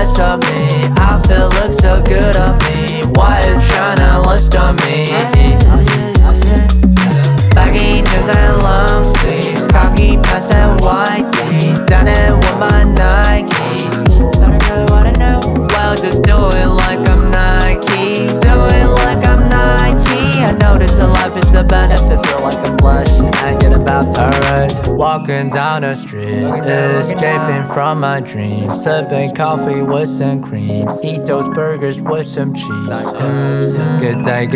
rest of me. Outfit looks so good on me. Why you tryna lust on me? Baggy jeans and long sleeves, cocky pants and white tee. Done it with my Nikes. Don't know what I know. Well, just do it like I'm Nike. Do it like I'm Nike. I notice that life is the benefit. Feel like I'm blessed and I get about to alright. Walking down the street, escaping from my dreams. Sipping coffee with some cream. Eat those burgers with some cheese. Good day.